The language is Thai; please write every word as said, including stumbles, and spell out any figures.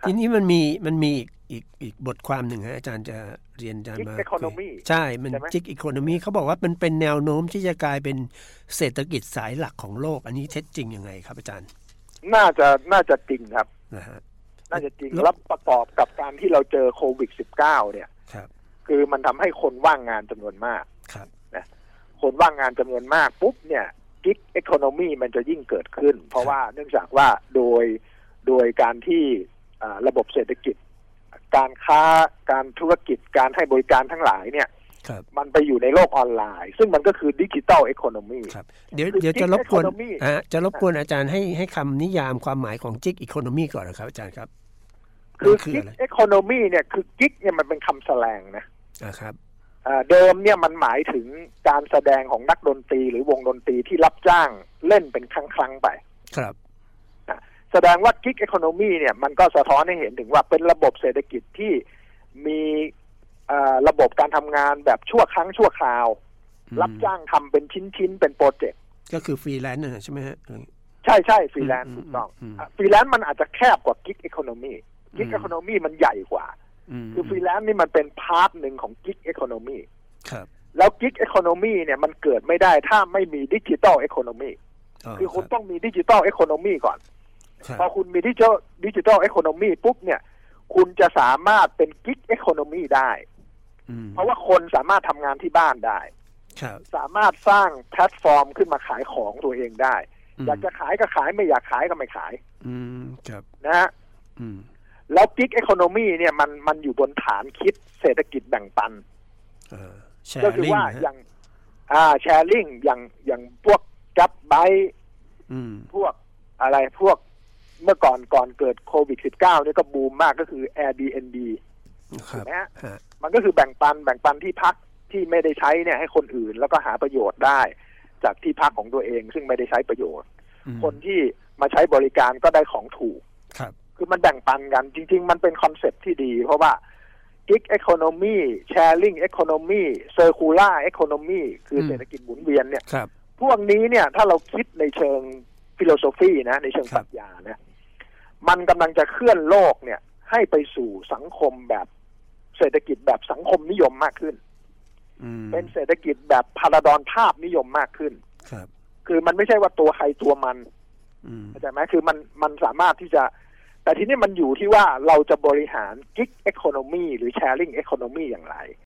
ทีนี้มันมีมันมีอีกอีกอีกบทความหนึ่งฮะอาจารย์จะเรียนอาจารย์มาใช่มันจิกอีโคโนมีเขาบอกว่ามันเป็นแนวโน้มที่จะกลายเป็นเศรษฐกิจสายหลักของโลกอันนี้เท็จจริงยังไงครับอาจารย์น่าจะน่าจะจริงครับนะฮะน่าจะจริงแล้วประกอบกับการที่เราเจอโควิด สิบเก้า เนี่ยครับคือมันทำให้คนว่างงานจำนวนมากครับนะคนว่างงานจำนวนมากปุ๊บเนี่ยกิ๊กอีโคโนมีมันจะยิ่งเกิดขึ้นเพราะว่าเนื่องจากว่าโดยโดยการที่ระบบเศรษฐกิจการค้าการธุรกิจการให้บริการทั้งหลายเนี่ยมันไปอยู่ในโลกออนไลน์ซึ่งมันก็คือดิจิตอลอีโคโนมีเดี๋ยวเดี๋ยวจะรบกวนอ่ะจะรบกวนอาจารย์ให้ให้คำนิยามความหมายของจิกอีโคโนมีก่อนนะครับอาจารย์ครับคือกิ๊กอีโคโนมีเนี่ยคือกิ๊กเนี่ยมันเป็นคำแสลงนะอ่าครับเดิมเนี่ยมันหมายถึงการแสดงของนักดนตรีหรือวงดนตรีที่รับจ้างเล่นเป็นครั้งๆไปครับแสดงว่ากิ๊กอีโคโนมีเนี่ยมันก็สะท้อนให้เห็นถึงว่าเป็นระบบเศรษฐกิจที่มีระบบการทำงานแบบชั่วครั้งชั่วคราวรับจ้างทำเป็นชิ้นๆเป็นโปรเจกต์ก็คือฟรีแลนซ์ใช่ไหมฮะใช่ใช่ฟรีแลนซ์ถูกต้องฟรีแลนซ์มันอาจจะแคบกว่ากิ๊กอีโคโนมีกิ๊กอีโคโนมีมันใหญ่กว่าคือฟรีแลนซ์นี่มันเป็นพาร์ทหนึ่งของกิ๊กอีโคโนมีแล้วกิ๊กอีโคโนมีเนี่ยมันเกิดไม่ได้ถ้าไม่มีดิจิตอลอีโคโนมีคือคุณต้องมีดิจิตอลอีโคโนมีก่อนพอคุณมีดิจิทัลดิจิทัลอีโคโนมีปุ๊บเนี่ยคุณจะสามารถเป็นกิ๊กอีโคโนมีได้เพราะว่าคนสามารถทำงานที่บ้านได้สามารถสร้างแพลตฟอร์มขึ้นมาขายของตัวเองได้อยากจะขายก็ขายไม่อยากขายก็ไม่ขายนะฮะแล้วกิ๊กอีโคโนมีเนี่ยมันมันอยู่บนฐานคิดเศรษฐกิจแบ่งปันก็คือว่าอย่างอ่าแชร์ลิงอย่างอย่างพวกกับไบต์พวกอะไรพวกเมื่อก่อนก่อนเกิดโควิด สิบเก้า เนี่ยก็บูมมากก็คือ Airbnb ถูกไหมฮะมันก็คือแบ่งปันแบ่งปันที่พักที่ไม่ได้ใช้เนี่ยให้คนอื่นแล้วก็หาประโยชน์ได้จากที่พักของตัวเองซึ่งไม่ได้ใช้ประโยชน์คนที่มาใช้บริการก็ได้ของถูกคือมันแบ่งปันกันจริงๆมันเป็นคอนเซ็ปต์ที่ดีเพราะว่า Gig Economy Sharing Economy Circular Economy คือเศรษฐกิจหมุนเวียนเนี่ยพวกนี้เนี่ยถ้าเราคิดในเชิงฟิโลโซฟีนะในเชิงปรัชญานะมันกำลังจะเคลื่อนโลกเนี่ยให้ไปสู่สังคมแบบเศรษฐกิจแบบสังคมนิยมมากขึ้นเป็นเศรษฐกิจแบบพาราดอนภาพนิยมมากขึ้นคือมันไม่ใช่ว่าตัวใครตัวมันเข้าใจไหมคือมันมันสามารถที่จะแต่ทีนี้มันอยู่ที่ว่าเราจะบริหาร Gig Economy หรือ Sharing Economy อย่างไร